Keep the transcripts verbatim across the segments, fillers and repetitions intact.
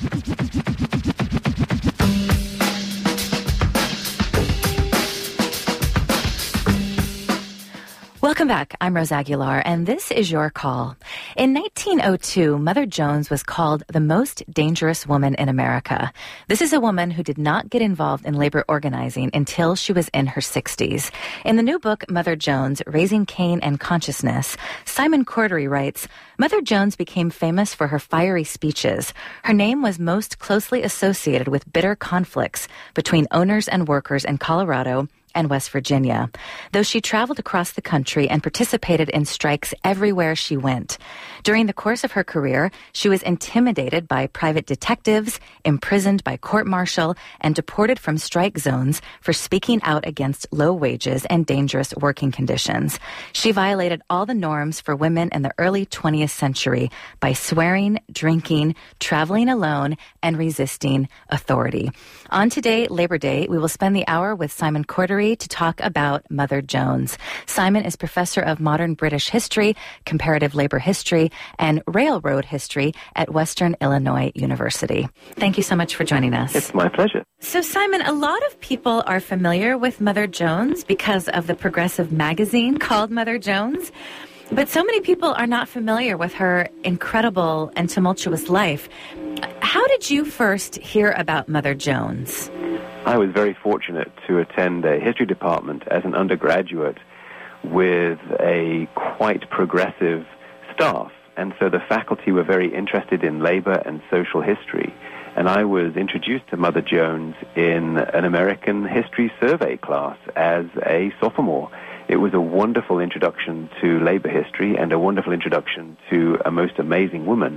Welcome back. I'm Rose Aguilar, and this is Your Call. In nineteen oh two, Mother Jones was called the most dangerous woman in America. This is a woman who did not get involved in labor organizing until she was in her sixties. In the new book, Mother Jones, Raising Cain and Consciousness, Simon Cordery writes, Mother Jones became famous for her fiery speeches. Her name was most closely associated with bitter conflicts between owners and workers in Colorado and West Virginia, though she traveled across the country and participated in strikes everywhere she went. During the course of her career, she was intimidated by private detectives, imprisoned by court-martial, and deported from strike zones for speaking out against low wages and dangerous working conditions. She violated all the norms for women in the early twentieth century by swearing, drinking, traveling alone, and resisting authority. On today, Labor Day, we will spend the hour with Simon Cordery to talk about Mother Jones. Simon is professor of modern British history, comparative labor history, and railroad history at Western Illinois University. Thank you so much for joining us. It's my pleasure. So, Simon, a lot of people are familiar with Mother Jones because of the progressive magazine called Mother Jones. But so many people are not familiar with her incredible and tumultuous life. How did you first hear about Mother Jones? I was very fortunate to attend a history department as an undergraduate with a quite progressive staff. And so the faculty were very interested in labor and social history. And I was introduced to Mother Jones in an American history survey class as a sophomore. It was a wonderful introduction to labor history and a wonderful introduction to a most amazing woman.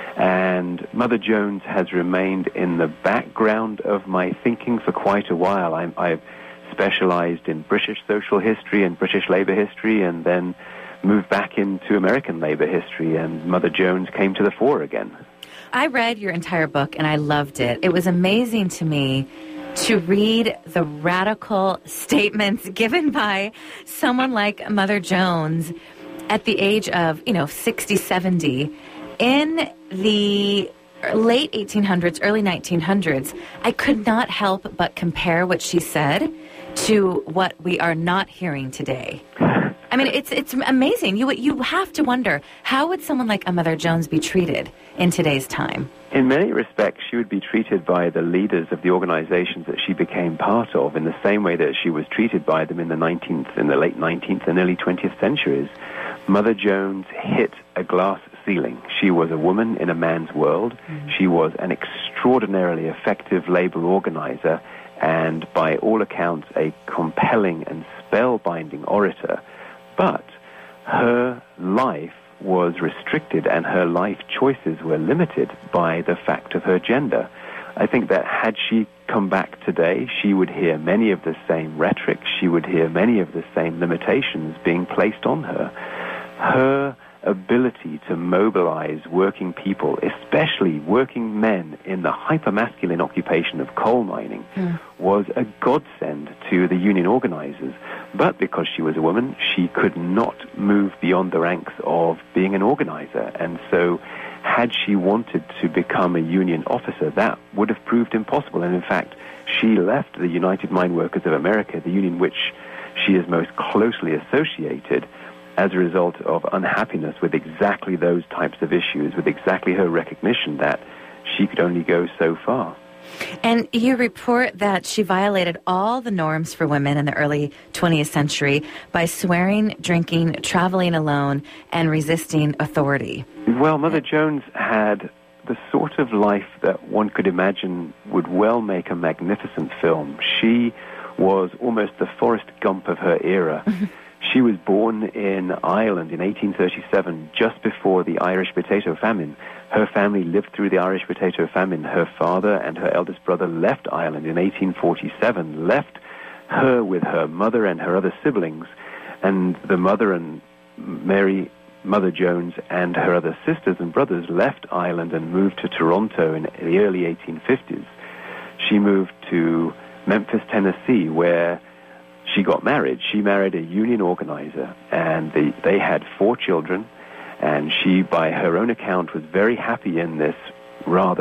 And Mother Jones has remained in the background of my thinking for quite a while. I'm, I've specialized in British social history and British labor history, and then moved back into American labor history, and Mother Jones came to the fore again. I read your entire book, and I loved it. It was amazing to me to read the radical statements given by someone like Mother Jones at the age of, you know, sixty, seventy. In the late eighteen hundreds, early nineteen hundreds, I could not help but compare what she said to what we are not hearing today. I mean, it's it's amazing. You you have to wonder, how would someone like a Mother Jones be treated in today's time? In many respects, she would be treated by the leaders of the organizations that she became part of in the same way that she was treated by them in the nineteenth, in the late nineteenth and early twentieth centuries. Mother Jones hit a glass ceiling. She was a woman in a man's world. Mm-hmm. She was an extraordinarily effective labor organizer and, by all accounts, a compelling and spellbinding orator. But her life was restricted and her life choices were limited by the fact of her gender. I think that had she come back today, she would hear many of the same rhetoric. She would hear many of the same limitations being placed on her. Her ability to mobilize working people, especially working men in the hyper-masculine occupation of coal mining, mm. was a godsend to the union organizers. But because she was a woman, she could not move beyond the ranks of being an organizer. And so had she wanted to become a union officer, that would have proved impossible. And in fact, she left the United Mine Workers of America, the union which she is most closely associated, as a result of unhappiness with exactly those types of issues, with exactly her recognition that she could only go so far. And you report that she violated all the norms for women in the early twentieth century by swearing, drinking, traveling alone, and resisting authority. Well, Mother Jones had the sort of life that one could imagine would well make a magnificent film. She was almost the Forrest Gump of her era. She was born in Ireland in eighteen thirty-seven, just before the Irish potato famine. Her family lived through the Irish potato famine. Her father and her eldest brother left Ireland in eighteen forty-seven, left her with her mother and her other siblings, and the mother and Mary, Mother Jones, and her other sisters and brothers left Ireland and moved to Toronto in the early eighteen fifties. She moved to Memphis, Tennessee, where she got married. She married a union organizer, and they, they had four children, and she, by her own account, was very happy in this rather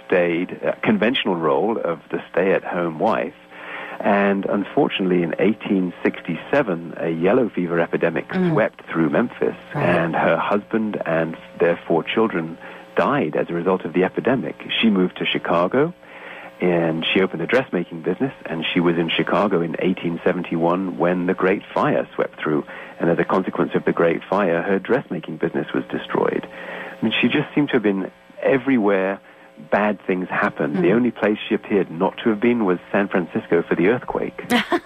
stayed, uh, conventional role of the stay-at-home wife. And unfortunately, in eighteen sixty-seven, a yellow fever epidemic mm. swept through Memphis, right. and her husband and their four children died as a result of the epidemic. She moved to Chicago, and she opened a dressmaking business, and she was in Chicago in eighteen seventy-one when the Great Fire swept through. And as a consequence of the Great Fire, her dressmaking business was destroyed. I mean, she just seemed to have been everywhere bad things happened. Mm. The only place she appeared not to have been was San Francisco for the earthquake.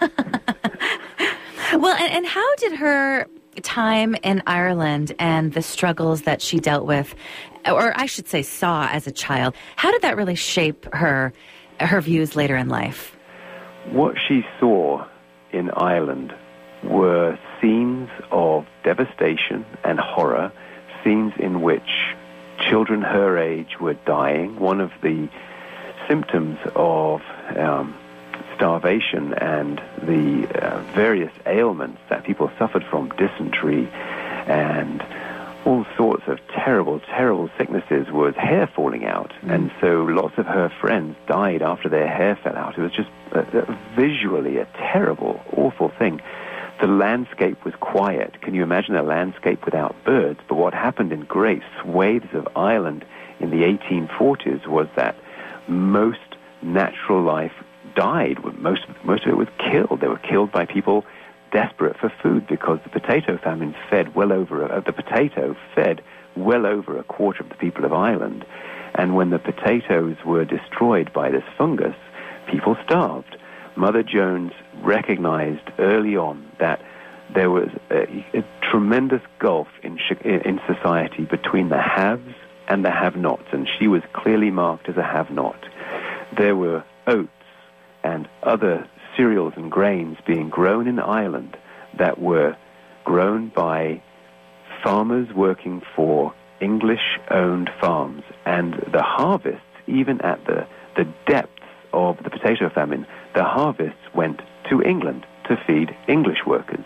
Well, and, and how did her time in Ireland and the struggles that she dealt with, or I should say saw as a child, how did that really shape her, her views later in life? What she saw in Ireland were scenes of devastation and horror, scenes in which children her age were dying. One of the symptoms of um, starvation and the uh, various ailments that people suffered from, dysentery and all sorts of terrible, terrible sicknesses, was hair falling out. Mm. And so lots of her friends died after their hair fell out. It was just uh, uh, visually a terrible, awful thing. The landscape was quiet. Can you imagine a landscape without birds? But what happened in great swathes of Ireland in the eighteen forties was that most natural life died. Most, most of it was killed. They were killed by people desperate for food because the potato famine fed well over, uh, the potato fed well over a quarter of the people of Ireland. And when the potatoes were destroyed by this fungus, people starved. Mother Jones recognized early on that there was a, a tremendous gulf in, in society between the haves and the have-nots, and she was clearly marked as a have-not. There were oats and other cereals and grains being grown in Ireland that were grown by farmers working for English-owned farms, and the harvests, even at the, the depths of the potato famine, the harvests went to England to feed English workers.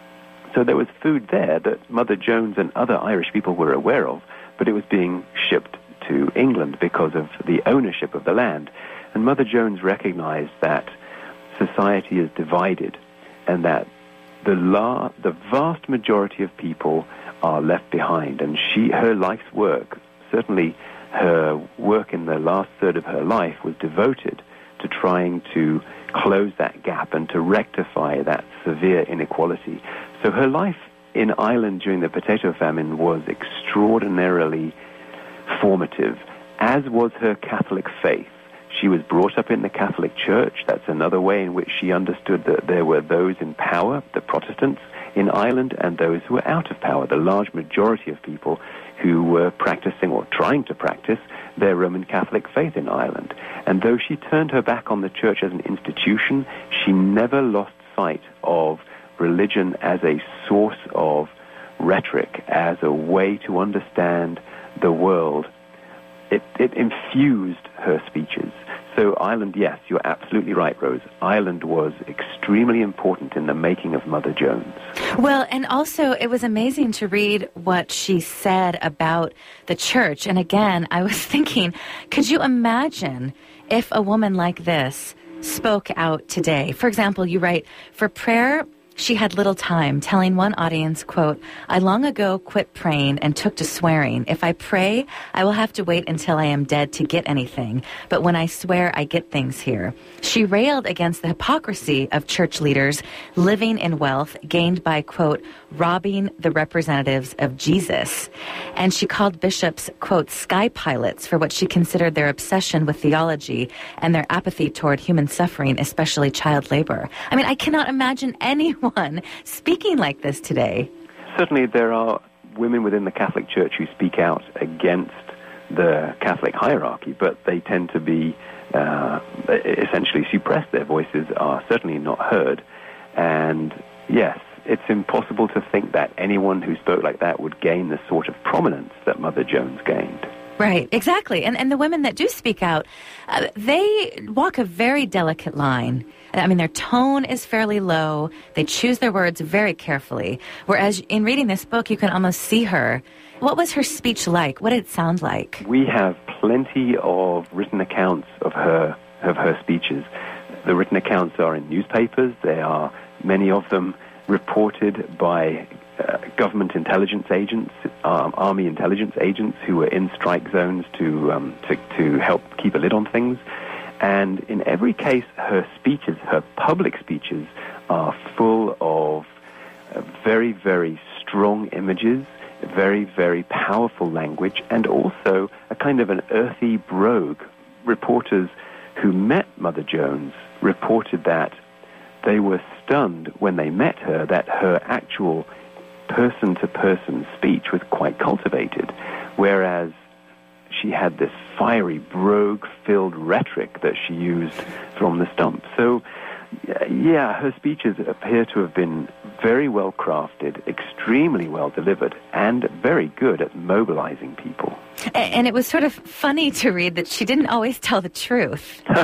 So there was food there that Mother Jones and other Irish people were aware of, but it was being shipped to England because of the ownership of the land. And Mother Jones recognized that society is divided and that the la- the vast majority of people are left behind. And she, her life's work, certainly her work in the last third of her life, was devoted to trying to close that gap and to rectify that severe inequality. So her life in Ireland during the potato famine was extraordinarily formative, as was her Catholic faith. She was brought up in the Catholic Church. That's another way in which she understood that there were those in power, the Protestants in Ireland, and those who were out of power, the large majority of people who were practicing or trying to practice their Roman Catholic faith in Ireland. And though she turned her back on the church as an institution, she never lost sight of religion as a source of rhetoric, as a way to understand the world. It, it infused her speeches. So Ireland, yes, you're absolutely right, Rose. Ireland was extremely important in the making of Mother Jones. Well, and also it was amazing to read what she said about the church. And again, I was thinking, could you imagine if a woman like this spoke out today? For example, you write, for prayer, she had little time, telling one audience, quote, I long ago quit praying and took to swearing. If I pray, I will have to wait until I am dead to get anything. But when I swear, I get things here. She railed against the hypocrisy of church leaders living in wealth gained by, quote, robbing the representatives of Jesus. And she called bishops, quote, sky pilots for what she considered their obsession with theology and their apathy toward human suffering, especially child labor. I mean, I cannot imagine anyone speaking like this today. Certainly there are women within the Catholic Church who speak out against the Catholic hierarchy, but they tend to be uh, essentially suppressed. Their voices are certainly not heard. And yes, it's impossible to think that anyone who spoke like that would gain the sort of prominence that Mother Jones gained. Right, exactly. And and the women that do speak out, uh, they walk a very delicate line. I mean, their tone is fairly low. They choose their words very carefully. Whereas in reading this book, you can almost see her what was her speech like? What did it sound like? We have plenty of written accounts of her of her speeches. The written accounts are in newspapers. They are, many of them, reported by uh, government intelligence agents, um, army intelligence agents who were in strike zones to, um, to to help keep a lid on things. And in every case, her speeches, her public speeches, are full of uh, very, very strong images, very, very powerful language, and also a kind of an earthy brogue. Reporters who met Mother Jones reported that they were stunned when they met her that her actual person-to-person speech was quite cultivated, whereas she had this fiery, brogue-filled rhetoric that she used from the stump. So, yeah, her speeches appear to have been very well crafted, extremely well delivered, and very good at mobilizing people. And it was sort of funny to read that she didn't always tell the truth. uh,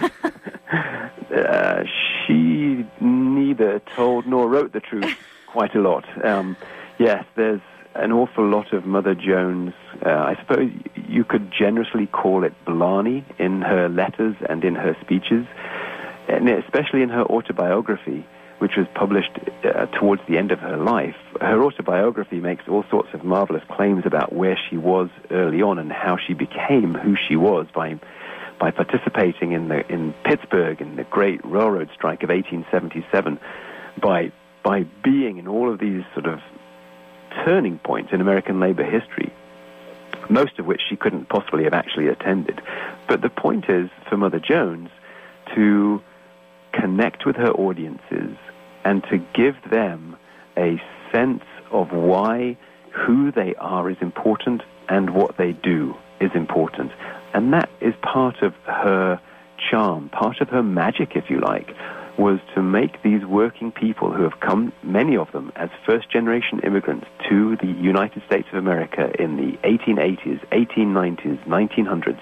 she neither told nor wrote the truth quite a lot. Um, yes, there's an awful lot of Mother Jones. Uh, I suppose you could generously call it blarney in her letters and in her speeches, and especially in her autobiography, which was published uh, towards the end of her life. Her autobiography makes all sorts of marvelous claims about where she was early on and how she became who she was by by participating in the in Pittsburgh in the great railroad strike of eighteen seventy-seven, by by being in all of these sort of turning points in American labor history, most of which she couldn't possibly have actually attended. But the point is, for Mother Jones, to connect with her audiences and to give them a sense of why who they are is important and what they do is important. And that is part of her charm, part of her magic, if you like, was to make these working people who have come, many of them, as first-generation immigrants to the United States of America in the eighteen eighties, eighteen nineties, nineteen hundreds,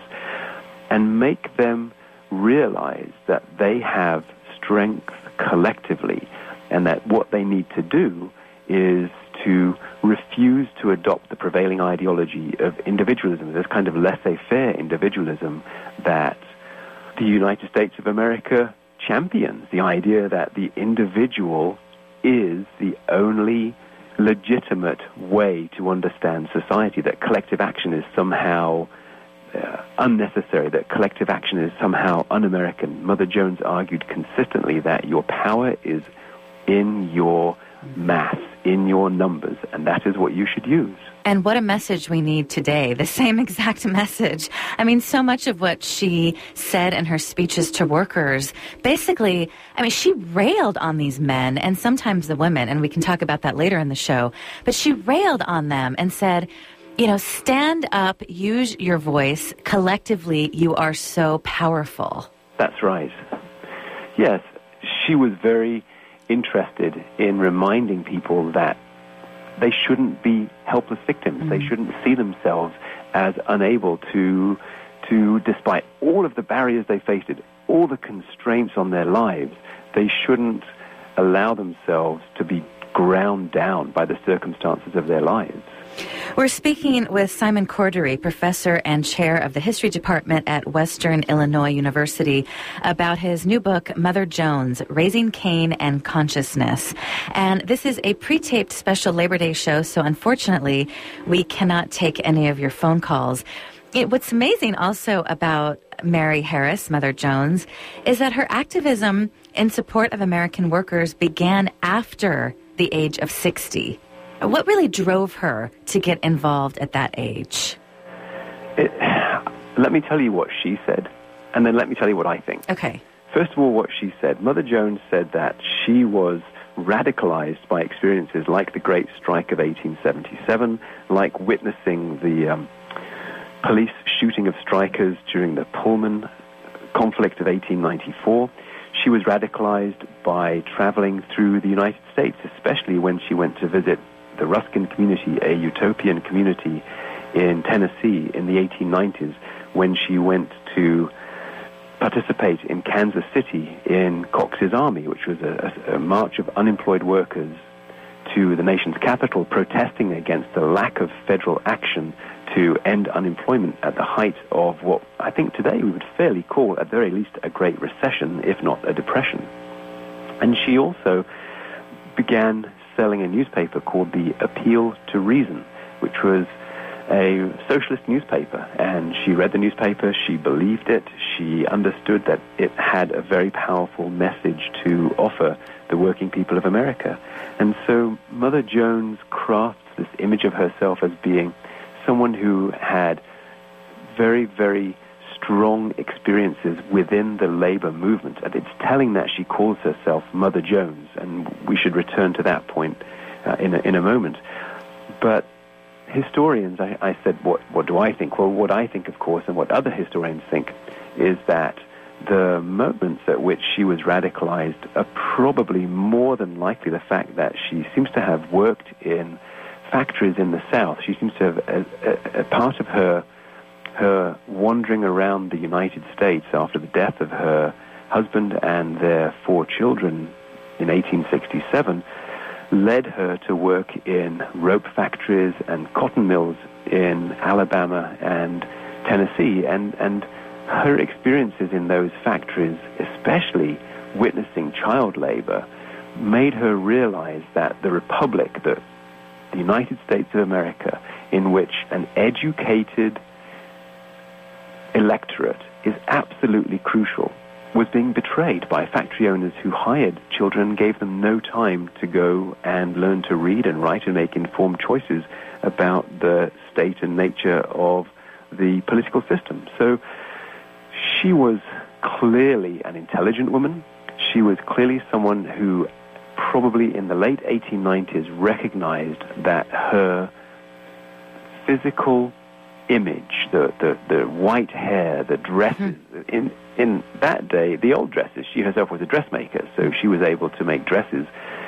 and make them realize that they have strength collectively, and that what they need to do is to refuse to adopt the prevailing ideology of individualism, this kind of laissez-faire individualism that the United States of America champions, the idea that the individual is the only legitimate way to understand society, that collective action is somehow uh, unnecessary, that collective action is somehow un-American. Mother Jones argued consistently that your power is in your mass, in your numbers, and that is what you should use. And what a message we need today, the same exact message. I mean, so much of what she said in her speeches to workers, basically, I mean, she railed on these men and sometimes the women, and we can talk about that later in the show, but she railed on them and said, you know, stand up, use your voice, collectively you are so powerful. That's right. Yes, she was very interested in reminding people that they shouldn't be helpless victims. Mm-hmm. They shouldn't see themselves as unable to, to, despite all of the barriers they faced, all the constraints on their lives, they shouldn't allow themselves to be ground down by the circumstances of their lives. We're speaking with Simon Cordery, professor and chair of the history department at Western Illinois University, about his new book, Mother Jones, Raising Cain and Consciousness. And this is a pre-taped special Labor Day show, so unfortunately, we cannot take any of your phone calls. It, what's amazing also about Mary Harris, Mother Jones, is that her activism in support of American workers began after the age of sixty. What really drove her to get involved at that age? It, let me tell you what she said, and then let me tell you what I think. Okay. First of all, what she said. Mother Jones said that she was radicalized by experiences like the Great Strike of eighteen seventy-seven, like witnessing the um, police shooting of strikers during the Pullman conflict of eighteen ninety-four. She was radicalized by traveling through the United States, especially when she went to visit the Ruskin community, a utopian community in Tennessee in the eighteen nineties, when she went to participate in Kansas City in Cox's Army, which was a, a, a march of unemployed workers to the nation's capital protesting against the lack of federal action to end unemployment at the height of what I think today we would fairly call, at the very least, a Great Recession, if not a depression. And she also began selling a newspaper called the Appeal to Reason, which was a socialist newspaper. And she read the newspaper, she believed it, she understood that it had a very powerful message to offer the working people of America. And so Mother Jones crafts this image of herself as being someone who had very, very strong experiences within the labor movement. And it's telling that she calls herself Mother Jones, and we should return to that point uh, in, a, in a moment. But historians, I, I said, what, what do I think? Well, what I think, of course, and what other historians think, is that the moments at which she was radicalized are probably more than likely the fact that she seems to have worked in factories in the South. She seems to have, a, a, a part of her her wandering around the United States after the death of her husband and their four children in eighteen sixty-seven led her to work in rope factories and cotton mills in Alabama and Tennessee. And, and her experiences in those factories, especially witnessing child labor, made her realize that the Republic, the the United States of America, in which an educated electorate is absolutely crucial, was being betrayed by factory owners who hired children, gave them no time to go and learn to read and write and make informed choices about the state and nature of the political system. So she was clearly an intelligent woman. She was clearly someone who probably in the late eighteen nineties recognized that her physical image, the, the, the white hair, the dresses, mm-hmm. in, in that day, the old dresses, she herself was a dressmaker, so she was able to make dresses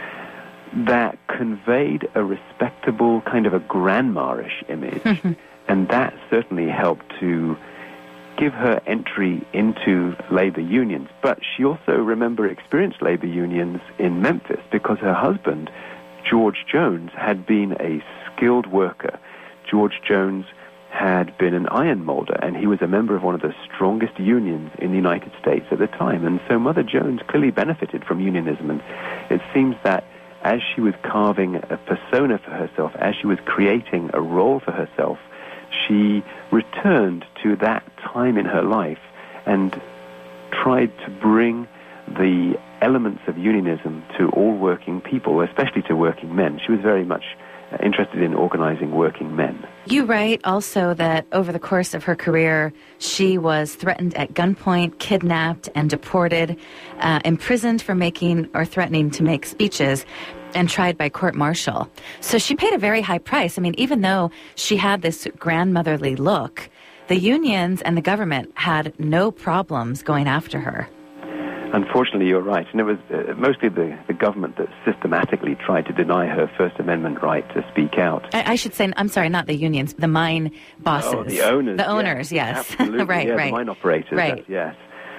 that conveyed a respectable kind of a grandma-ish image, mm-hmm. and that certainly helped to give her entry into labor unions. But she also, remember, experienced labor unions in Memphis because her husband, George Jones, had been a skilled worker. George Jones had been an iron molder, and he was a member of one of the strongest unions in the United States at the time. And so Mother Jones clearly benefited from unionism. And it seems that as she was carving a persona for herself, as she was creating a role for herself, she returned to that time in her life and tried to bring the elements of unionism to all working people, especially to working men. She was very much interested in organizing working men. You write also that over the course of her career, she was threatened at gunpoint, kidnapped, and deported, uh, imprisoned for making or threatening to make speeches, and tried by court-martial. So she paid a very high price. I mean, even though she had this grandmotherly look, the unions and the government had no problems going after her. Unfortunately, you're right. And it was uh, mostly the, the government that systematically tried to deny her First Amendment right to speak out. I, I should say, I'm sorry, not the unions, the mine bosses. Oh, the owners. The owners, yes. yes. Absolutely, right, yeah, right. The mine operators, right. yes.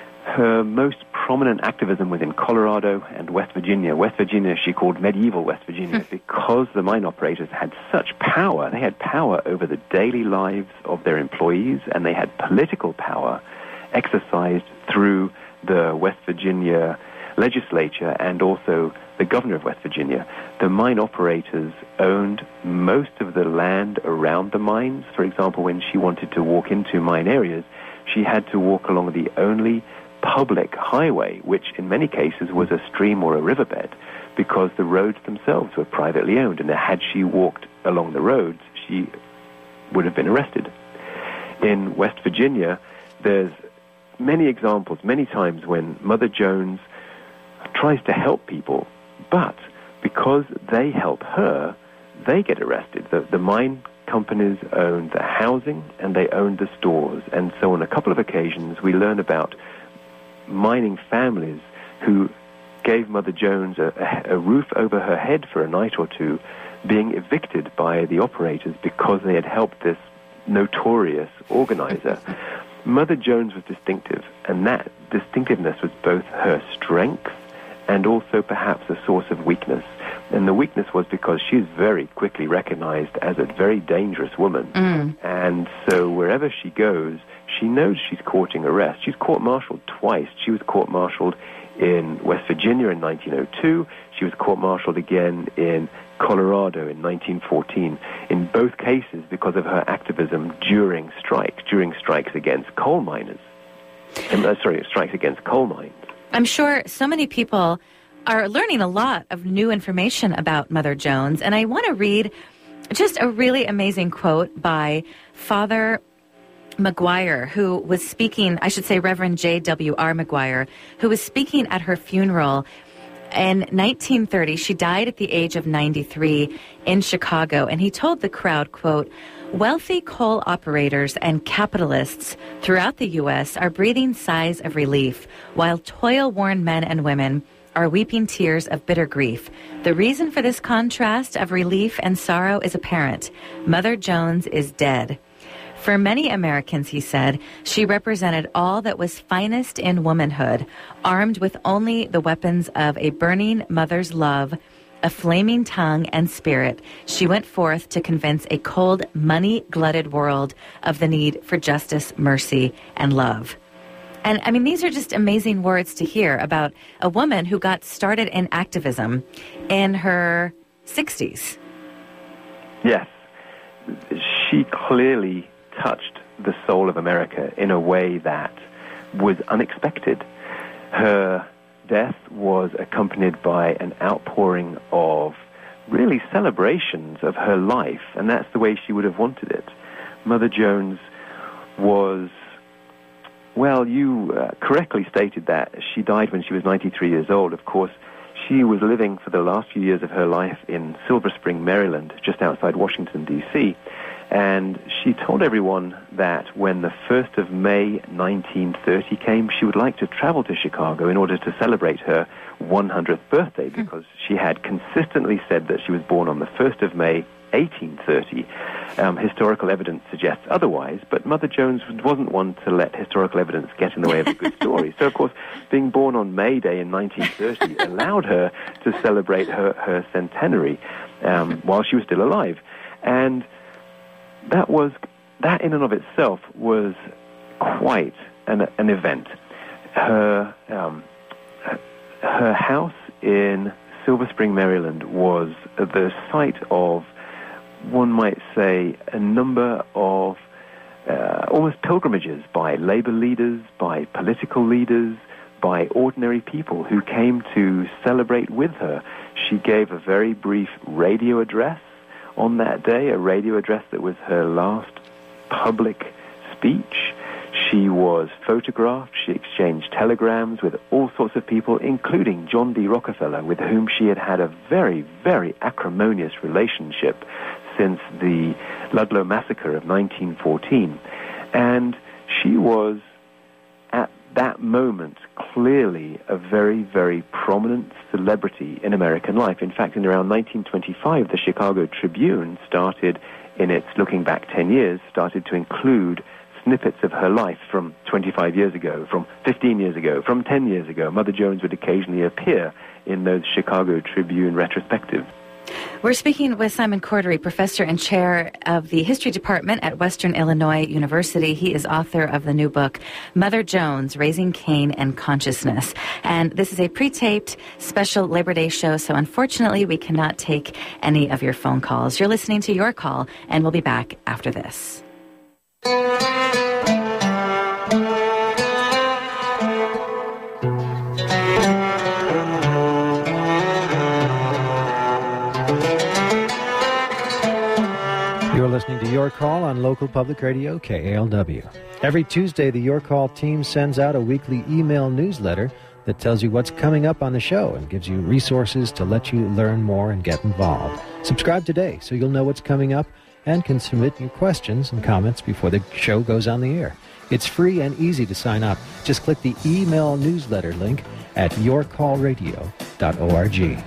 Her most prominent activism was in Colorado and West Virginia. West Virginia she called medieval West Virginia because the mine operators had such power. They had power over the daily lives of their employees, and they had political power exercised through the West Virginia legislature and also the governor of West Virginia. The mine operators owned most of the land around the mines. For example, when she wanted to walk into mine areas, she had to walk along the only public highway, which in many cases was a stream or a riverbed, because the roads themselves were privately owned, and had she walked along the roads, she would have been arrested. In West Virginia, there's many examples, many times when Mother Jones tries to help people, but because they help her, they get arrested. The, the mine companies owned the housing and they owned the stores. And so on a couple of occasions, we learn about mining families who gave Mother Jones a, a roof over her head for a night or two, being evicted by the operators because they had helped this notorious organizer. Mother Jones was distinctive, and that distinctiveness was both her strength and also perhaps a source of weakness. And the weakness was because she's very quickly recognized as a very dangerous woman. Mm. And so wherever she goes, she knows she's courting arrest. She's court-martialed twice. She was court-martialed in West Virginia in nineteen oh two. She was court-martialed again in Colorado in nineteen fourteen. In both cases because of her activism during strikes, during strikes against coal miners. And, uh, sorry, strikes against coal mines. I'm sure so many people are learning a lot of new information about Mother Jones, and I want to read just a really amazing quote by Father McGuire, who was speaking, I should say Reverend J W R McGuire, who was speaking at her funeral in nineteen thirty. She died at the age of ninety-three in Chicago, and he told the crowd, quote, "Wealthy coal operators and capitalists throughout the U S are breathing sighs of relief, while toil-worn men and women are weeping tears of bitter grief. The reason for this contrast of relief and sorrow is apparent. Mother Jones is dead. For many Americans," he said, "she represented all that was finest in womanhood, armed with only the weapons of a burning mother's love, a flaming tongue and spirit. She went forth to convince a cold, money-glutted world of the need for justice, mercy, and love." And, I mean, these are just amazing words to hear about a woman who got started in activism in her sixties. Yes. She clearly touched the soul of America in a way that was unexpected. Her death was accompanied by an outpouring of really celebrations of her life, and that's the way she would have wanted it. Mother Jones was, well, you uh, correctly stated that she died when she was ninety-three years old. Of course, she was living for the last few years of her life in Silver Spring, Maryland, just outside Washington, D C, and she told everyone that when the first of May nineteen thirty came, she would like to travel to Chicago in order to celebrate her one hundredth birthday, because she had consistently said that she was born on the first of May eighteen thirty. Um, historical evidence suggests otherwise, but Mother Jones wasn't one to let historical evidence get in the way of a good story. So, of course, being born on May Day in nineteen thirty allowed her to celebrate her, her centenary um, while she was still alive. And that was, that in and of itself was quite an, an event. Her, um, her house in Silver Spring, Maryland was the site of, one might say, a number of uh, almost pilgrimages by labor leaders, by political leaders, by ordinary people who came to celebrate with her. She gave a very brief radio address on that day, a radio address that was her last public speech. She was photographed. She exchanged telegrams with all sorts of people, including John D. Rockefeller, with whom she had had a very, very acrimonious relationship since the Ludlow massacre of nineteen fourteen. And she was, at that moment, clearly a very, very prominent celebrity in American life. In fact, in around nineteen twenty-five, the Chicago Tribune started, in its looking back ten years, started to include snippets of her life from twenty-five years ago, from fifteen years ago, from ten years ago. Mother Jones would occasionally appear in those Chicago Tribune retrospectives. We're speaking with Simon Cordery, professor and chair of the history department at Western Illinois University. He is author of the new book, Mother Jones, Raising Cain and Consciousness. And this is a pre-taped special Labor Day show, so unfortunately we cannot take any of your phone calls. You're listening to Your Call, and we'll be back after this. You're listening to Your Call on local public radio, K A L W. Every Tuesday, the Your Call team sends out a weekly email newsletter that tells you what's coming up on the show and gives you resources to let you learn more and get involved. Subscribe today so you'll know what's coming up and can submit your questions and comments before the show goes on the air. It's free and easy to sign up. Just click the email newsletter link at your call radio dot org.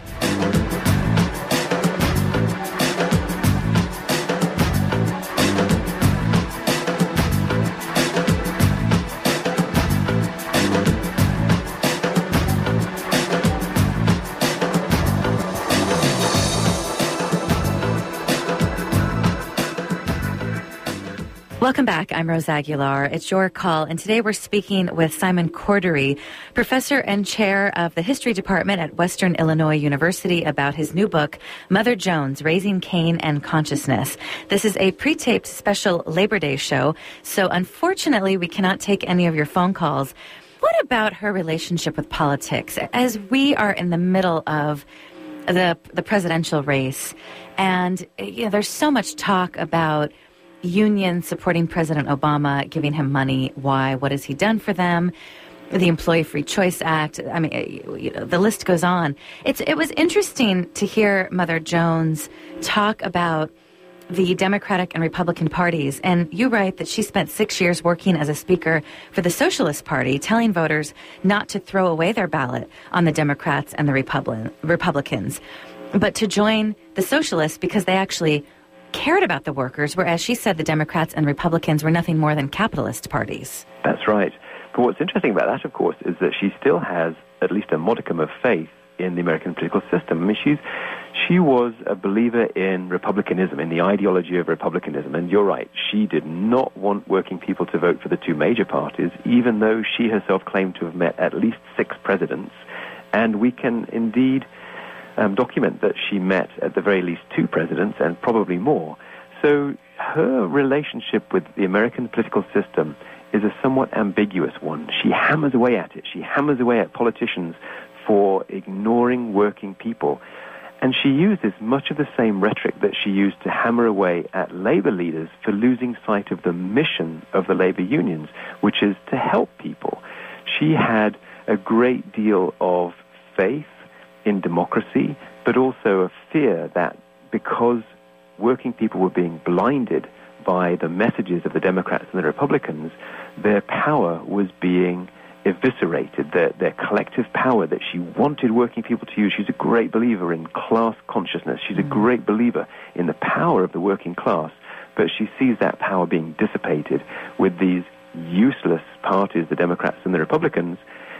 Welcome back. I'm Rose Aguilar. It's your call, and today we're speaking with Simon Cordery, professor and chair of the History Department at Western Illinois University, about his new book, Mother Jones, Raising Cain and Consciousness. This is a pre-taped special Labor Day show, so unfortunately we cannot take any of your phone calls. What about her relationship with politics? As we are in the middle of the the presidential race, and you know, there's so much talk about unions supporting President Obama, giving him money. Why? What has he done for them? The Employee Free Choice Act. I mean, you know, the list goes on. It's it was interesting to hear Mother Jones talk about the Democratic and Republican parties. And you write that she spent six years working as a speaker for the Socialist Party, telling voters not to throw away their ballot on the Democrats and the Republic- Republicans, but to join the Socialists because they actually cared about the workers, whereas she said the Democrats and Republicans were nothing more than capitalist parties. That's right. But what's interesting about that, of course, is that she still has at least a modicum of faith in the American political system. I mean, she's, she was a believer in republicanism, in the ideology of republicanism. And you're right, she did not want working people to vote for the two major parties, even though she herself claimed to have met at least six presidents. And we can indeed Um, document that she met at the very least two presidents and probably more. So her relationship with the American political system is a somewhat ambiguous one. She hammers away at it. She hammers away at politicians for ignoring working people. And she uses much of the same rhetoric that she used to hammer away at labor leaders for losing sight of the mission of the labor unions, which is to help people. She had a great deal of faith in democracy, but also a fear that because working people were being blinded by the messages of the Democrats and the Republicans, their power was being eviscerated, their, their collective power that she wanted working people to use. She's a great believer in class consciousness. She's a great believer in the power of the working class, but she sees that power being dissipated with these useless parties, the Democrats and the Republicans,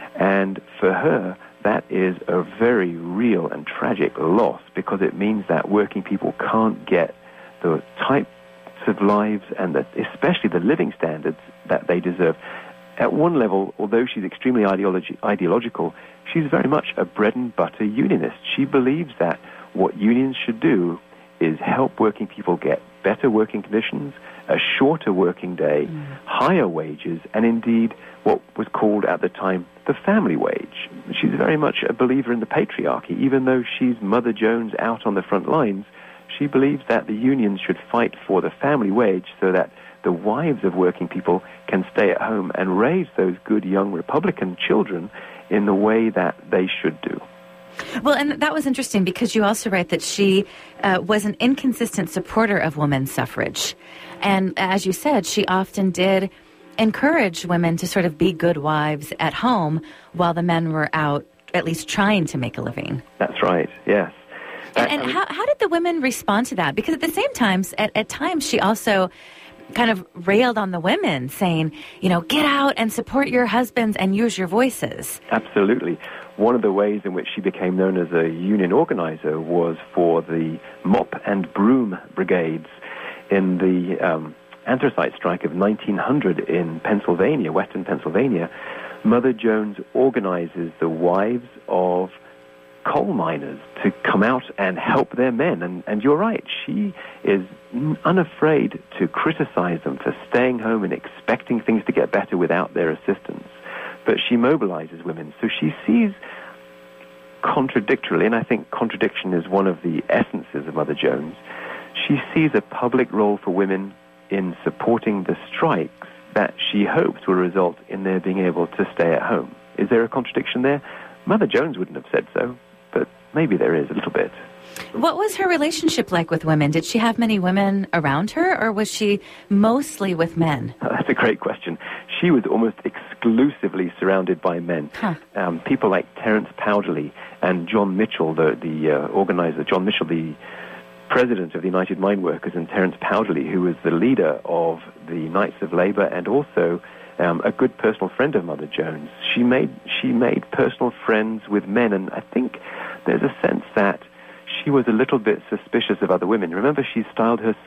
and for her, that is a very real and tragic loss because it means that working people can't get the types of lives and the, especially the living standards that they deserve. At one level, although she's extremely ideology, ideological, she's very much a bread-and-butter unionist. She believes that what unions should do is help working people get better working conditions, a shorter working day, mm. higher wages, and indeed what was called at the time the family wage. She's very much a believer in the patriarchy. Even though she's Mother Jones out on the front lines, she believes that the unions should fight for the family wage so that the wives of working people can stay at home and raise those good young Republican children in the way that they should do. Well, and that was interesting because you also write that she uh, was an inconsistent supporter of women's suffrage. And as you said, she often did encourage women to sort of be good wives at home while the men were out at least trying to make a living. That's right, yes. And, and I mean, how, how did the women respond to that? Because at the same time, at, at times, she also kind of railed on the women, saying, you know, get out and support your husbands and use your voices. Absolutely. One of the ways in which she became known as a union organizer was for the mop and broom brigades in the um, anthracite strike of nineteen hundred in Pennsylvania, western Pennsylvania. Mother Jones organizes the wives of coal miners to come out and help their men. And, and you're right, she is unafraid to criticize them for staying home and expecting things to get better without their assistance. But she mobilizes women. So she sees contradictorily, and I think contradiction is one of the essences of Mother Jones, she sees a public role for women in supporting the strikes that she hopes will result in their being able to stay at home. Is there a contradiction there? Mother Jones wouldn't have said so, but maybe there is a little bit. What was her relationship like with women? Did she have many women around her, or was she mostly with men? Oh, that's a great question. She was almost exclusively surrounded by men. Huh. Um, people like Terence Powderly and John Mitchell, the, the uh, organizer, John Mitchell, the president of the United Mine Workers, and Terence Powderly, who was the leader of the Knights of Labor and also um, a good personal friend of Mother Jones. She made she made personal friends with men, and I think there's a sense that she was a little bit suspicious of other women. Remember, she styled herself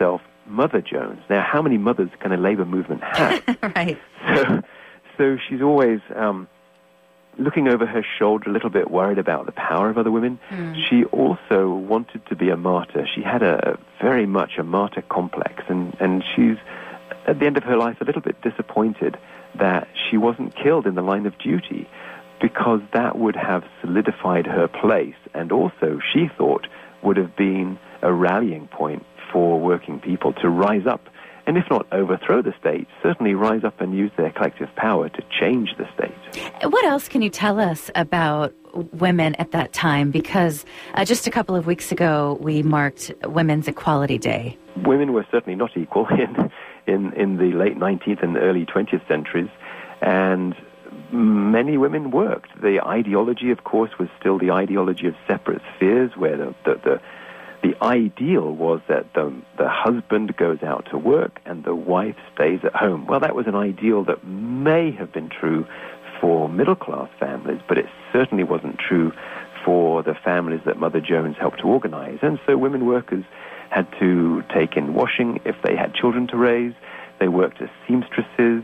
Mother Jones. Now, how many mothers can a labor movement have? Right. So, so she's always um, looking over her shoulder, a little bit worried about the power of other women. Mm. She also wanted to be a martyr. She had a very much a martyr complex, and, and she's, at the end of her life, a little bit disappointed that she wasn't killed in the line of duty, because that would have solidified her place, and also, she thought, would have been a rallying point for working people to rise up, and if not overthrow the state, certainly rise up and use their collective power to change the state. What else can you tell us about women at that time? Because uh, just a couple of weeks ago, we marked Women's Equality Day. Women were certainly not equal in, in, in the late nineteenth and early twentieth centuries, and many women worked. The ideology, of course, was still the ideology of separate spheres, where the, the, the The ideal was that the, the husband goes out to work and the wife stays at home. Well, that was an ideal that may have been true for middle-class families, but it certainly wasn't true for the families that Mother Jones helped to organize. And so women workers had to take in washing if they had children to raise. They worked as seamstresses.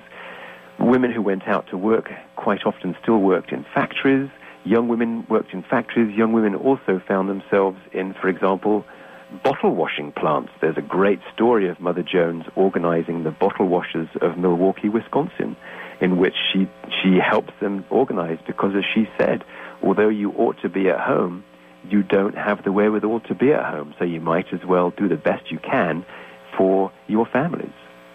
Women who went out to work quite often still worked in factories. Young women worked in factories. Young women also found themselves in, for example, bottle washing plants. There's a great story of Mother Jones organizing the bottle washers of Milwaukee, Wisconsin, in which she she helps them organize because, as she said, although you ought to be at home, you don't have the wherewithal to be at home, so you might as well do the best you can for your families.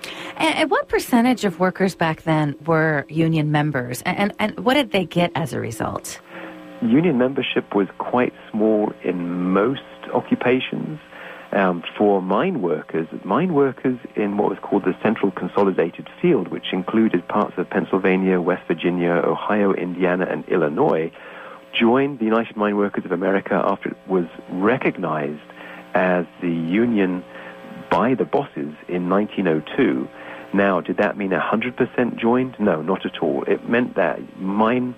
And what percentage of workers back then were union members, and, and what did they get as a result? Union membership was quite small in most occupations. Um, for mine workers, mine workers in what was called the Central Consolidated Field, which included parts of Pennsylvania, West Virginia, Ohio, Indiana, and Illinois, joined the United Mine Workers of America after it was recognized as the union by the bosses in nineteen oh two. Now, did that mean one hundred percent joined? No, not at all. It meant that mine,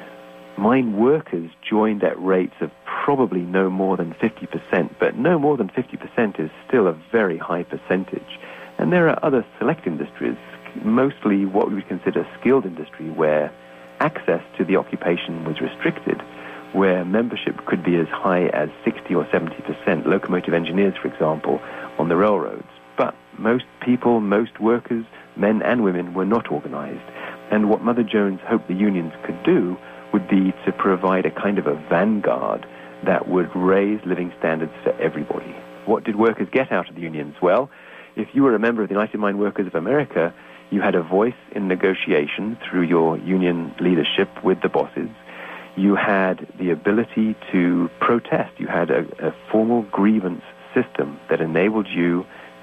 mine workers joined at rates of probably no more than fifty percent, but no more than fifty percent is still a very high percentage. And there are other select industries, mostly what we would consider skilled industry, where access to the occupation was restricted, where membership could be as high as sixty or seventy percent, locomotive engineers, for example, on the railroads. But most people, most workers, men and women, were not organized. And what Mother Jones hoped the unions could do would be to provide a kind of a vanguard that would raise living standards for everybody. What did workers get out of the unions? Well, if you were a member of the United Mine Workers of America, you had a voice in negotiation through your union leadership with the bosses. You had the ability to protest. You had a, a formal grievance system that enabled you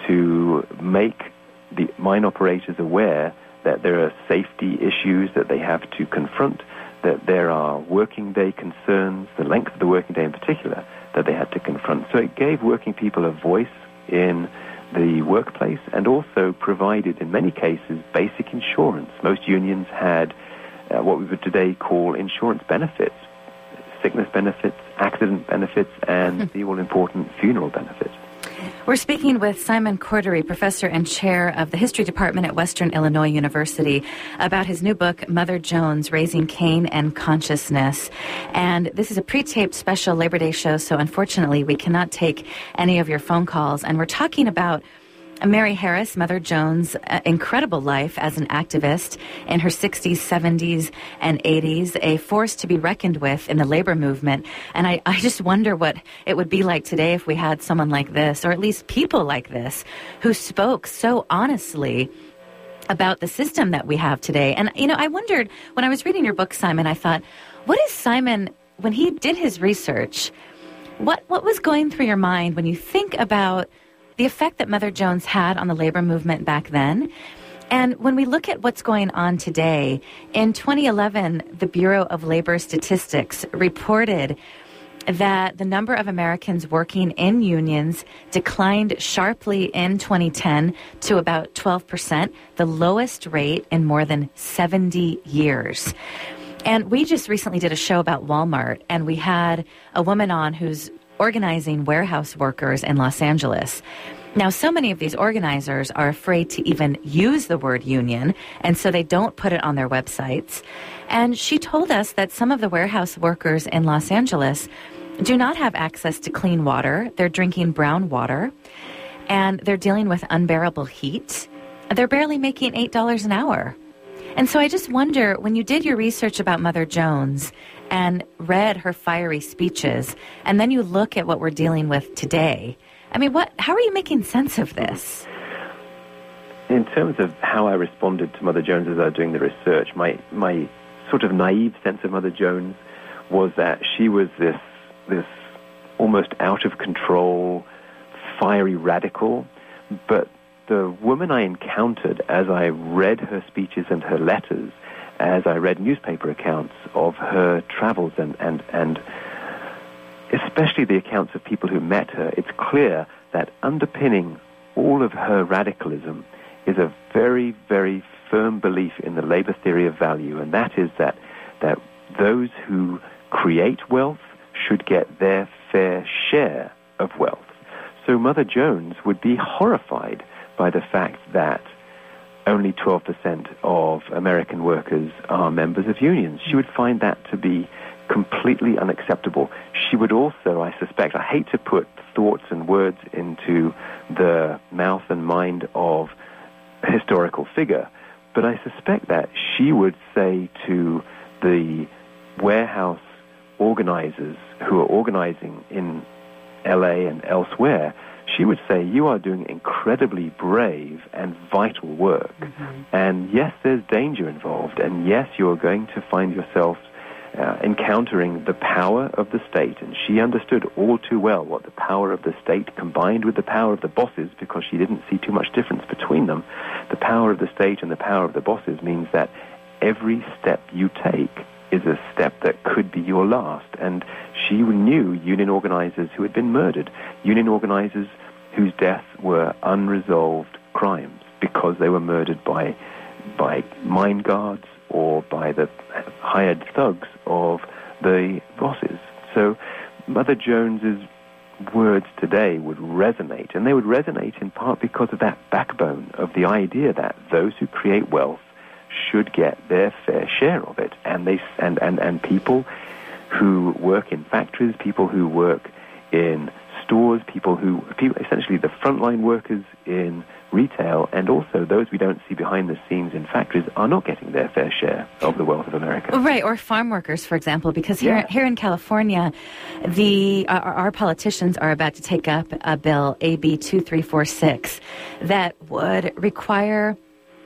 to make the mine operators aware that there are safety issues that they have to confront, that there are working day concerns, the length of the working day in particular, that they had to confront. So it gave working people a voice in the workplace and also provided, in many cases, basic insurance. Most unions had uh, what we would today call insurance benefits, sickness benefits, accident benefits, and the all-important funeral benefits. We're speaking with Simon Cordery, professor and chair of the History Department at Western Illinois University, about his new book, Mother Jones, Raising Cain and Consciousness. And this is a pre-taped special Labor Day show, so unfortunately we cannot take any of your phone calls. And we're talking about Mary Harris, Mother Jones' uh, incredible life as an activist in her sixties, seventies, and eighties, a force to be reckoned with in the labor movement. And I, I just wonder what it would be like today if we had someone like this, or at least people like this, who spoke so honestly about the system that we have today. And, you know, I wondered, when I was reading your book, Simon, I thought, what is Simon, when he did his research, what, what was going through your mind when you think about the effect that Mother Jones had on the labor movement back then? And when we look at what's going on today, in twenty eleven, the Bureau of Labor Statistics reported that the number of Americans working in unions declined sharply in twenty ten to about twelve percent, the lowest rate in more than seventy years. And we just recently did a show about Walmart, and we had a woman on who's organizing warehouse workers in Los Angeles. Now, so many of these organizers are afraid to even use the word union, and so they don't put it on their websites. And she told us that some of the warehouse workers in Los Angeles do not have access to clean water. They're drinking brown water, and they're dealing with unbearable heat. They're barely making eight dollars an hour. And so I just wonder, when you did your research about Mother Jones and read her fiery speeches, and then you look at what we're dealing with today, I mean, what? How are you making sense of this? In terms of how I responded to Mother Jones as I was doing the research, my my sort of naive sense of Mother Jones was that she was this this almost out of control, fiery radical. But the woman I encountered as I read her speeches and her letters, as I read newspaper accounts of her travels and, and, and especially the accounts of people who met her, it's clear that underpinning all of her radicalism is a very, very firm belief in the labor theory of value, and that is that, that those who create wealth should get their fair share of wealth. So Mother Jones would be horrified by the fact that only twelve percent of American workers are members of unions. She would find that to be completely unacceptable. She would also, I suspect, I hate to put thoughts and words into the mouth and mind of a historical figure, but I suspect that she would say to the warehouse organizers who are organizing in L A and elsewhere, she would say, you are doing incredibly brave and vital work. Mm-hmm. And yes, there's danger involved. And yes, you're going to find yourself uh, encountering the power of the state. And she understood all too well what the power of the state combined with the power of the bosses, because she didn't see too much difference between them. The power of the state and the power of the bosses means that every step you take is a step that could be your last. And she knew union organizers who had been murdered, union organizers whose deaths were unresolved crimes because they were murdered by by mine guards or by the hired thugs of the bosses. So Mother Jones's words today would resonate, and they would resonate in part because of that backbone of the idea that those who create wealth should get their fair share of it. And they and, and, and people who work in factories, people who work in stores, people who, people, essentially the frontline workers in retail, and also those we don't see behind the scenes in factories, are not getting their fair share of the wealth of America. Right, or farm workers, for example, because here yeah. here in California, the uh, our politicians are about to take up a bill, A B two three four six, that would require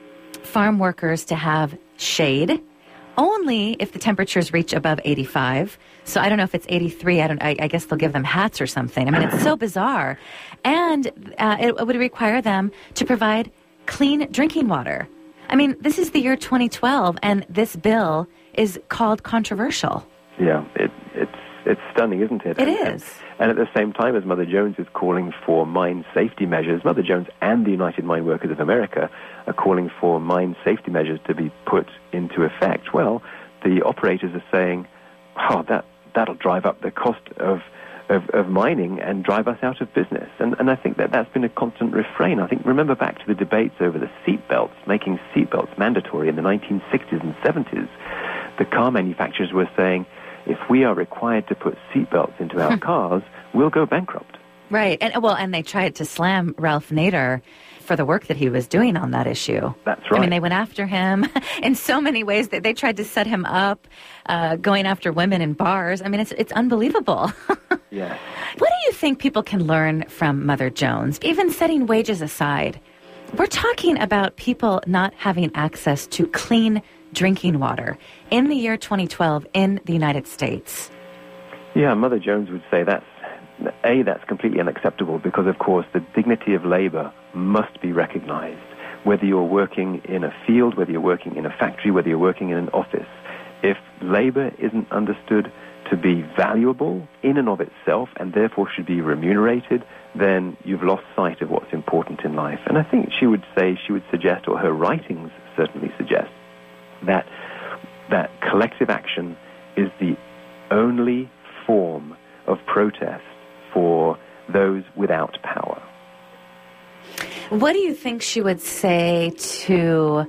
farm workers to have shade only if the temperatures reach above eighty-five. So I don't know if it's eighty-three. I don't. I, I guess they'll give them hats or something. I mean, it's so bizarre. And uh, it, it would require them to provide clean drinking water. I mean, this is the year twenty twelve, and this bill is called controversial. Yeah, it, it's it's stunning, isn't it? It and, is. And at the same time as Mother Jones is calling for mine safety measures, Mother Jones and the United Mine Workers of America are calling for mine safety measures to be put into effect. Well, the operators are saying, oh, that, that'll drive up the cost of, of, of mining and drive us out of business. And, and I think that that's been a constant refrain. I think, remember back to the debates over the seat belts, making seat belts mandatory in the nineteen sixties and seventies. The car manufacturers were saying, if we are required to put seatbelts into our cars, we'll go bankrupt. Right. And well, and they tried to slam Ralph Nader for the work that he was doing on that issue. That's right. I mean, they went after him in so many ways. That they tried to set him up, uh, going after women in bars. I mean, it's it's unbelievable. Yeah. What do you think people can learn from Mother Jones, even setting wages aside? We're talking about people not having access to clean drinking water in the year twenty twelve in the United States. Yeah, Mother Jones would say that's, A, that's completely unacceptable because, of course, the dignity of labor must be recognized. Whether you're working in a field, whether you're working in a factory, whether you're working in an office, if labor isn't understood to be valuable in and of itself and therefore should be remunerated, then you've lost sight of what's important in life. And I think she would say, she would suggest, or her writings certainly suggest, that that collective action is the only form of protest for those without power. What do you think she would say to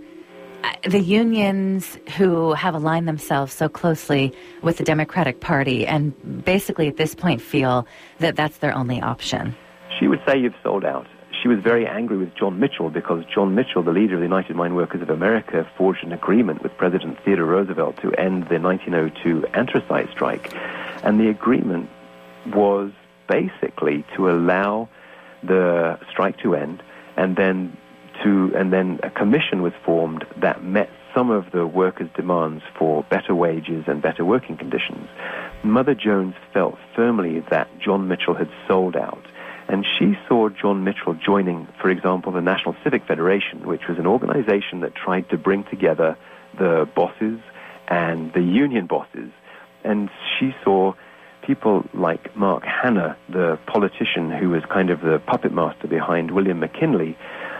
the unions who have aligned themselves so closely with the Democratic Party and basically at this point feel that that's their only option? She would say you've sold out. She was very angry with John Mitchell because John Mitchell, the leader of the United Mine Workers of America, forged an agreement with President Theodore Roosevelt to end the nineteen oh two anthracite strike. And the agreement was basically to allow the strike to end, and then to and then a commission was formed that met some of the workers' demands for better wages and better working conditions. Mother Jones felt firmly that John Mitchell had sold out. And she saw John Mitchell joining, for example, the National Civic Federation, which was an organization that tried to bring together the bosses and the union bosses. And she saw people like Mark Hanna, the politician who was kind of the puppet master behind William McKinley,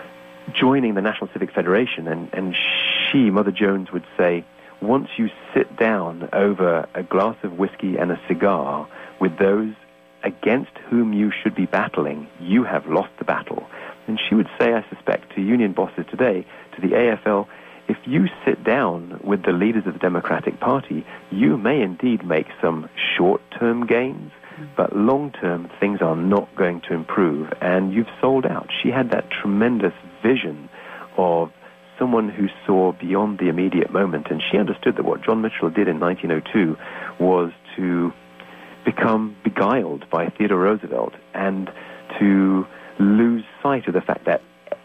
joining the National Civic Federation. And, and she, Mother Jones, would say, once you sit down over a glass of whiskey and a cigar with those against whom you should be battling, you have lost the battle. And she would say, I suspect, to union bosses today, to the A F L, if you sit down with the leaders of the Democratic Party, you may indeed make some short-term gains, but long-term things are not going to improve, and you've sold out. She had that tremendous vision of someone who saw beyond the immediate moment, and she understood that what John Mitchell did in nineteen oh two was to become beguiled by Theodore Roosevelt and to lose sight of the fact that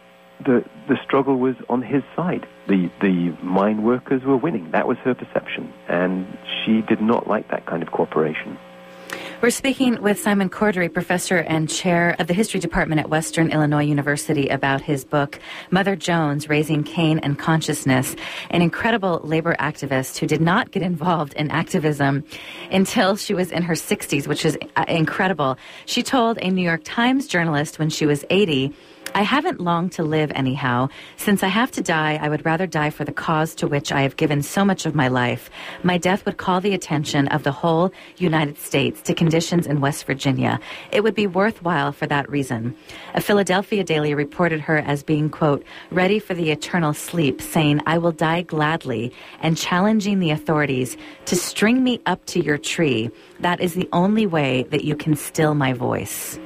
the the struggle was on his side. The the mine workers were winning. That was her perception, and she did not like that kind of cooperation. We're speaking with Simon Cordery, professor and chair of the history department at Western Illinois University, about his book, Mother Jones, Raising Cain and Consciousness, an incredible labor activist who did not get involved in activism until she was in her sixties, which is incredible. She told a New York Times journalist when she was eighty, I haven't long to live anyhow. Since I have to die, I would rather die for the cause to which I have given so much of my life. My death would call the attention of the whole United States to conditions in West Virginia. It would be worthwhile for that reason. A Philadelphia daily reported her as being, quote, ready for the eternal sleep, saying, I will die gladly, and challenging the authorities to string me up to your tree. That is the only way that you can still my voice.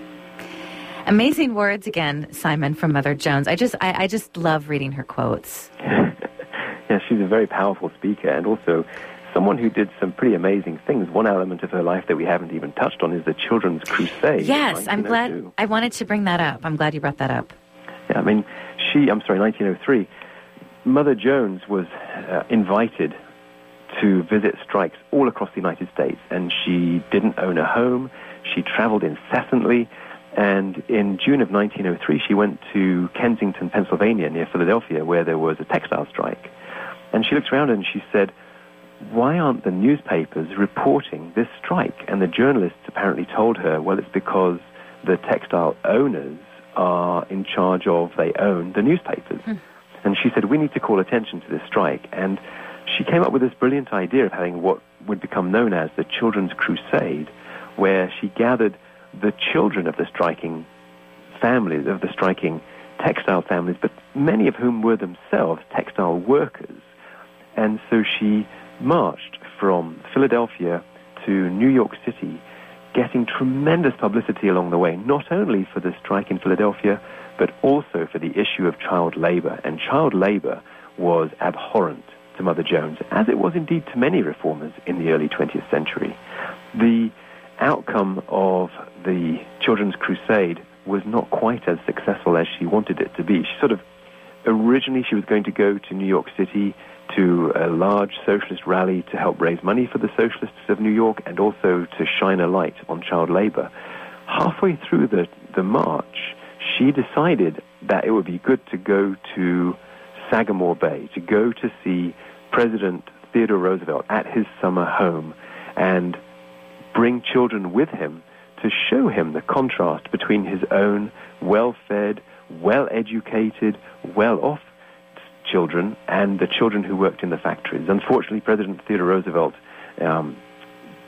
Amazing words again, Simon, from Mother Jones. I just I, I just love reading her quotes. Yeah, she's a very powerful speaker, and also someone who did some pretty amazing things. One element of her life that we haven't even touched on is the Children's Crusade. Yes, I'm glad. I wanted to bring that up. I'm glad you brought that up. Yeah, I mean, she, I'm sorry, nineteen oh three, Mother Jones was uh, invited to visit strikes all across the United States, and she didn't own a home. She traveled incessantly. And in June of nineteen oh three, she went to Kensington, Pennsylvania, near Philadelphia, where there was a textile strike. And she looked around and she said, why aren't the newspapers reporting this strike? And the journalists apparently told her, well, it's because the textile owners are in charge of, they own the newspapers. Hmm. And she said, we need to call attention to this strike. And she came up with this brilliant idea of having what would become known as the Children's Crusade, where she gathered the children of the striking families, of the striking textile families, but many of whom were themselves textile workers. And so she marched from Philadelphia to New York City, getting tremendous publicity along the way, not only for the strike in Philadelphia, but also for the issue of child labor. And child labor was abhorrent to Mother Jones, as it was indeed to many reformers in the early twentieth century. The outcome of the Children's Crusade was not quite as successful as she wanted it to be. She sort of, originally she was going to go to New York City to a large socialist rally to help raise money for the socialists of New York and also to shine a light on child labor. Halfway through the, the march, she decided that it would be good to go to Sagamore Bay, to go to see President Theodore Roosevelt at his summer home and bring children with him to show him the contrast between his own well-fed, well-educated, well-off children and the children who worked in the factories. Unfortunately, President Theodore Roosevelt um,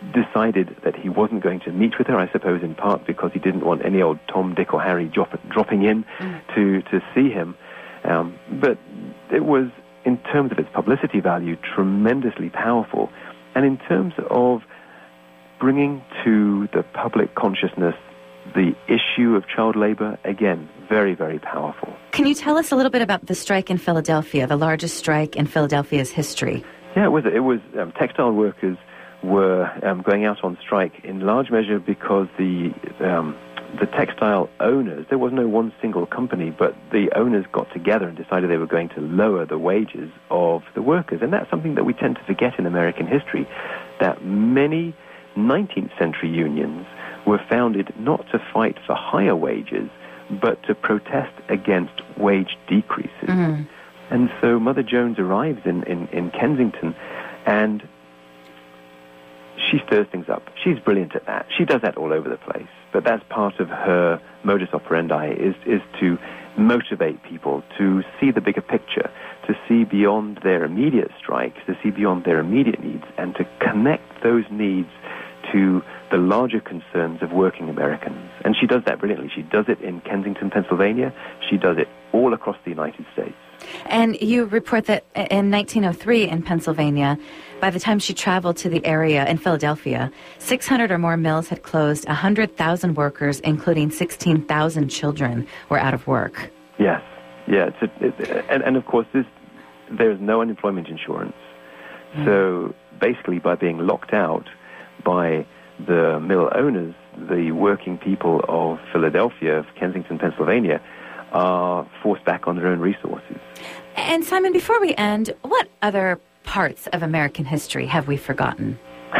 decided that he wasn't going to meet with her, I suppose in part because he didn't want any old Tom, Dick or Harry drop, dropping in mm. to, to see him. Um, but it was, in terms of its publicity value, tremendously powerful. And in terms of bringing to the public consciousness the issue of child labor, again, very, very powerful. Can you tell us a little bit about the strike in Philadelphia, the largest strike in Philadelphia's history? Yeah, it was. It was um, textile workers were um, going out on strike in large measure because the um, the textile owners, there was no one single company, but the owners got together and decided they were going to lower the wages of the workers. And that's something that we tend to forget in American history, that many nineteenth century unions were founded not to fight for higher wages, but to protest against wage decreases. Mm-hmm. And so Mother Jones arrives in, in, in Kensington, and she stirs things up. She's brilliant at that. She does that all over the place. But that's part of her modus operandi, is, is to motivate people to see the bigger picture, to see beyond their immediate strikes, to see beyond their immediate needs, and to connect those needs to the larger concerns of working Americans. And she does that brilliantly. She does it in Kensington, Pennsylvania. She does it all across the United States. And you report that in nineteen oh three in Pennsylvania, by the time she traveled to the area in Philadelphia, six hundred or more mills had closed, one hundred thousand workers, including sixteen thousand children, were out of work. Yes. Yeah. It's a, it, and, and, of course, this, there's no unemployment insurance. Mm. So, basically, by being locked out by the mill owners, the working people of Philadelphia, of Kensington, Pennsylvania, are forced back on their own resources. And Simon, before we end, what other parts of American history have we forgotten?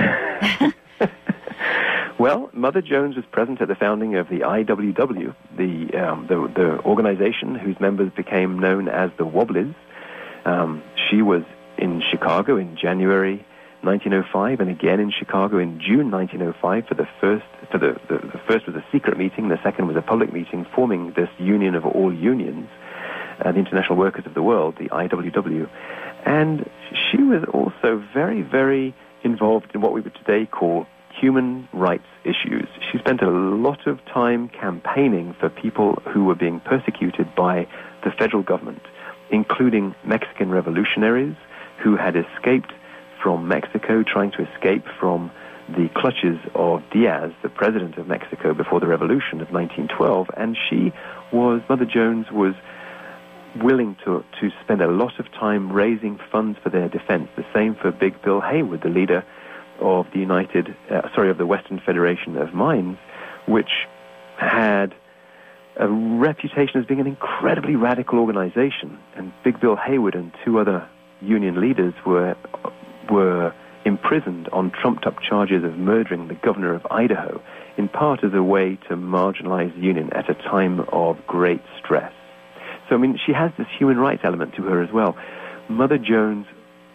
Well, Mother Jones was present at the founding of the I W W, the um, the, the organization whose members became known as the Wobblies. Um, she was in Chicago in January nineteen oh five, and again in Chicago in June nineteen oh five for the first. For the, the the first was a secret meeting, the second was a public meeting, forming this union of all unions, uh, the International Workers of the World, the I W W. And she was also very, very involved in what we would today call human rights issues. She spent a lot of time campaigning for people who were being persecuted by the federal government, including Mexican revolutionaries who had escaped from Mexico, trying to escape from the clutches of Diaz, the president of Mexico before the revolution of nineteen twelve. And she was, Mother Jones was willing to, to spend a lot of time raising funds for their defense. The same for Big Bill Haywood, the leader of the United, uh, sorry, of the Western Federation of Mines, which had a reputation as being an incredibly radical organization. And Big Bill Haywood and two other union leaders were were imprisoned on trumped-up charges of murdering the governor of Idaho, in part as a way to marginalize the union at a time of great stress. So, I mean, she has this human rights element to her as well. Mother Jones,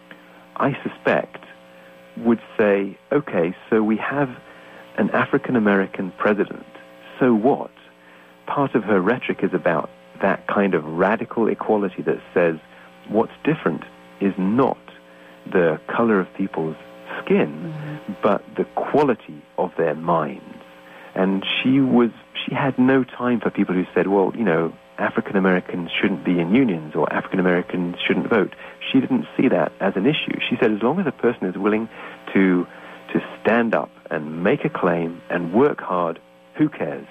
I suspect, would say, okay, so we have an African-American president, so what? Part of her rhetoric is about that kind of radical equality that says what's different is not the color of people's skin, mm-hmm. but the quality of their minds. And she was, she had no time for people who said, well, you know, African Americans shouldn't be in unions or African Americans shouldn't vote. She didn't see that as an issue. She said as long as a person is willing to to stand up and make a claim and work hard, who cares?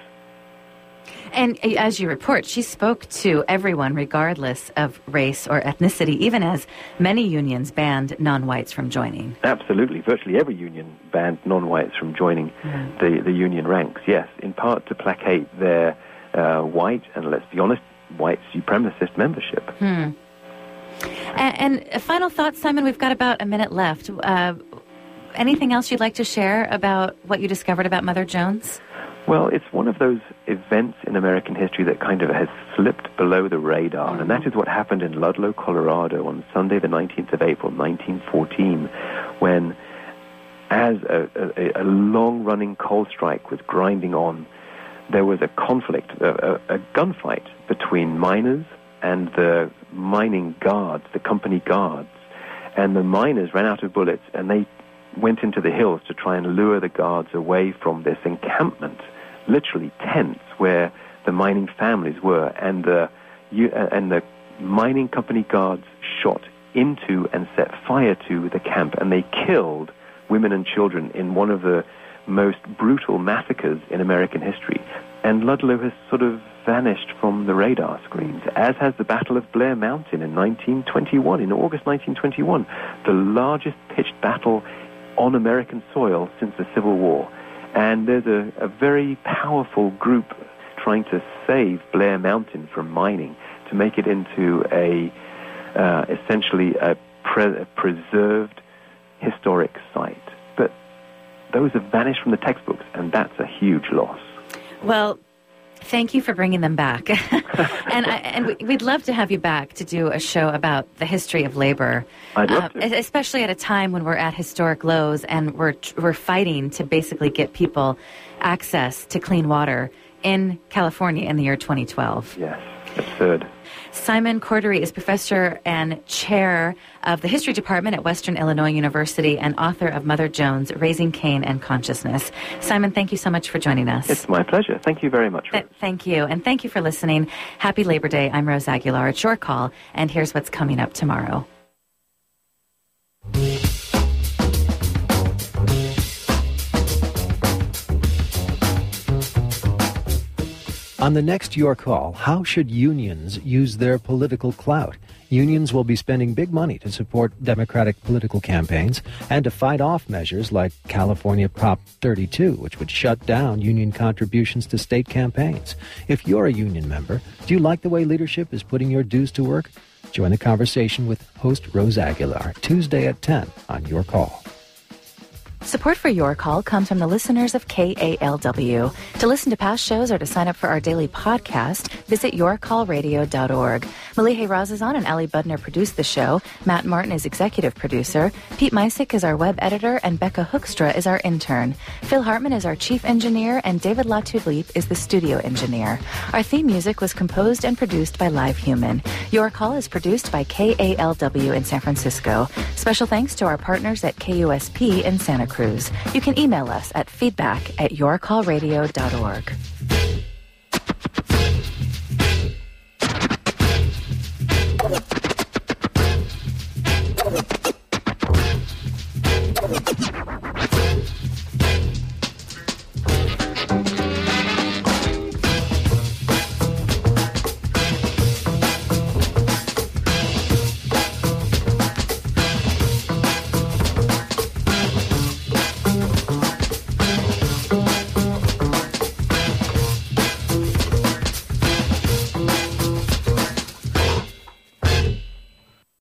And as you report, she spoke to everyone regardless of race or ethnicity, even as many unions banned non-whites from joining. Absolutely. Virtually every union banned non-whites from joining mm. the, the union ranks, yes, in part to placate their uh, white, and let's be honest, white supremacist membership. Hmm. And, and a final thought, Simon, we've got about a minute left. Uh, anything else you'd like to share about what you discovered about Mother Jones? Well, it's one of those events in American history that kind of has slipped below the radar, mm-hmm. and that is what happened in Ludlow, Colorado on Sunday the nineteenth of April, nineteen fourteen, when, as a, a, a long-running coal strike was grinding on, there was a conflict, a, a, a gunfight between miners and the mining guards, the company guards, and the miners ran out of bullets, and they went into the hills to try and lure the guards away from this encampment, literally tents where the mining families were, and the you, uh, and the mining company guards shot into and set fire to the camp, and they killed women and children in one of the most brutal massacres in American history. And Ludlow has sort of vanished from the radar screens, as has the Battle of Blair Mountain in nineteen twenty-one, in August nineteen twenty-one, the largest pitched battle on American soil since the Civil War. And there's a, a very powerful group trying to save Blair Mountain from mining, to make it into a uh, essentially a, pre- a preserved historic site. But those have vanished from the textbooks, and that's a huge loss. Well, thank you for bringing them back. and I, and we'd love to have you back to do a show about the history of labor. I'd love to. Uh, especially at a time when we're at historic lows and we're we're fighting to basically get people access to clean water in California in the year twenty twelve. Yes, absurd. Simon Cordery is professor and chair of the history department at Western Illinois University and author of Mother Jones, Raising Cain and Consciousness. Simon, thank you so much for joining us. It's my pleasure. Thank you very much, Rose. Th- thank you. And thank you for listening. Happy Labor Day. I'm Rose Aguilar. It's your call. And here's what's coming up tomorrow. On the next Your Call, how should unions use their political clout? Unions will be spending big money to support Democratic political campaigns and to fight off measures like California Prop thirty-two, which would shut down union contributions to state campaigns. If you're a union member, do you like the way leadership is putting your dues to work? Join the conversation with host Rose Aguilar, Tuesday at ten on Your Call. Support for Your Call comes from the listeners of K A L W. To listen to past shows or to sign up for our daily podcast, visit your call radio dot org. Malihe Razazan and Ali Budner produce the show. Matt Martin is executive producer. Pete Meisick is our web editor, and Becca Hoekstra is our intern. Phil Hartman is our chief engineer, and David Latulippe is the studio engineer. Our theme music was composed and produced by Live Human. Your Call is produced by K A L W in San Francisco. Special thanks to our partners at K U S P in Santa Cruz. You can email us at feedback at your call radio dot org.